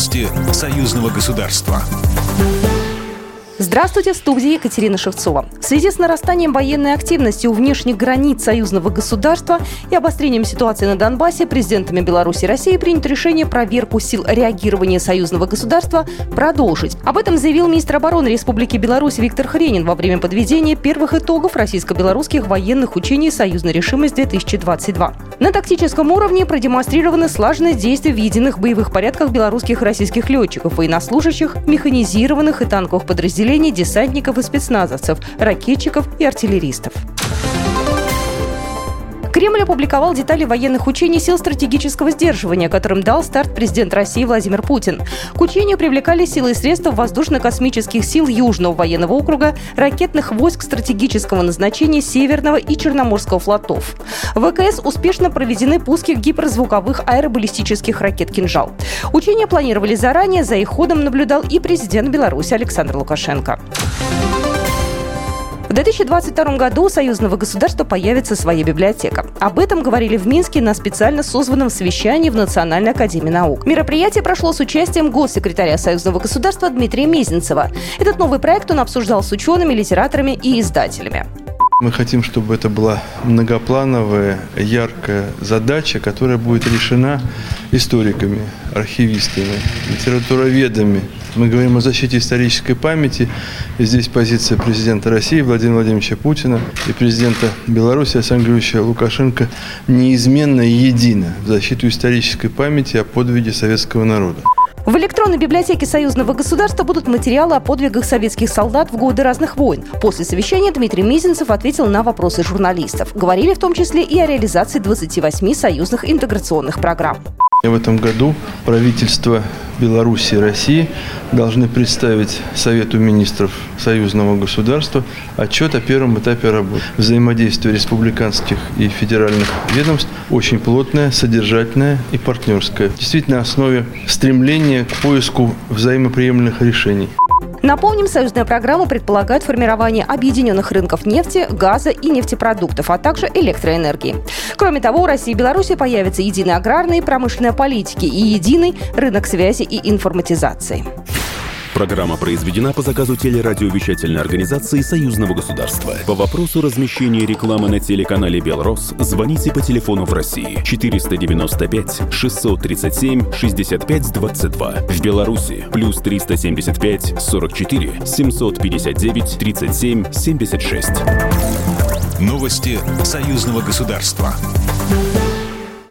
Новости союзного государства. Здравствуйте, в студии Екатерина Шевцова. В связи с нарастанием военной активности у внешних границ союзного государства и обострением ситуации на Донбассе президентами Беларуси и России принято решение проверку сил реагирования союзного государства продолжить. Об этом заявил министр обороны Республики Беларусь Виктор Хренин во время подведения первых итогов российско-белорусских военных учений «Союзная решимость-2022». На тактическом уровне продемонстрированы слаженность действий в единых боевых порядках белорусских и российских летчиков, военнослужащих, механизированных и танковых подразделений, десантников и спецназовцев, ракетчиков и артиллеристов. Кремль опубликовал детали военных учений сил стратегического сдерживания, которым дал старт президент России Владимир Путин. К учению привлекали силы и средства воздушно-космических сил Южного военного округа, ракетных войск стратегического назначения Северного и Черноморского флотов. В ВКС успешно проведены пуски гиперзвуковых аэробаллистических ракет «Кинжал». Учения планировали заранее, за их ходом наблюдал и президент Беларуси Александр Лукашенко. В 2022 году у союзного государства появится своя библиотека. Об этом говорили в Минске на специально созванном совещании в Национальной академии наук. Мероприятие прошло с участием госсекретаря союзного государства Дмитрия Мезенцева. Этот новый проект он обсуждал с учеными, литераторами и издателями. Мы хотим, чтобы это была многоплановая, яркая задача, которая будет решена историками, архивистами, литературоведами. Мы говорим о защите исторической памяти, и здесь позиция президента России Владимира Владимировича Путина и президента Беларуси Александра Григорьевича Лукашенко неизменно и едина в защиту исторической памяти о подвиге советского народа. В электронной библиотеке союзного государства будут материалы о подвигах советских солдат в годы разных войн. После совещания Дмитрий Мезенцев ответил на вопросы журналистов. Говорили в том числе и о реализации 28 союзных интеграционных программ. В этом году правительства Беларуси и России должны представить Совету министров союзного государства отчет о первом этапе работы. Взаимодействие республиканских и федеральных ведомств очень плотное, содержательное и партнерское. Действительно, на основе стремления к поиску взаимоприемлемых решений. Напомним, союзная программа предполагает формирование объединенных рынков нефти, газа и нефтепродуктов, а также электроэнергии. Кроме того, у России и Беларуси появятся единые аграрные и промышленные политики и единый рынок связи и информатизации. Программа произведена по заказу телерадиовещательной организации Союзного государства. По вопросу размещения рекламы на телеканале «Белрос» звоните по телефону в России 495 637 65 22. В Беларуси плюс 375 44 759 37 76. Новости союзного государства.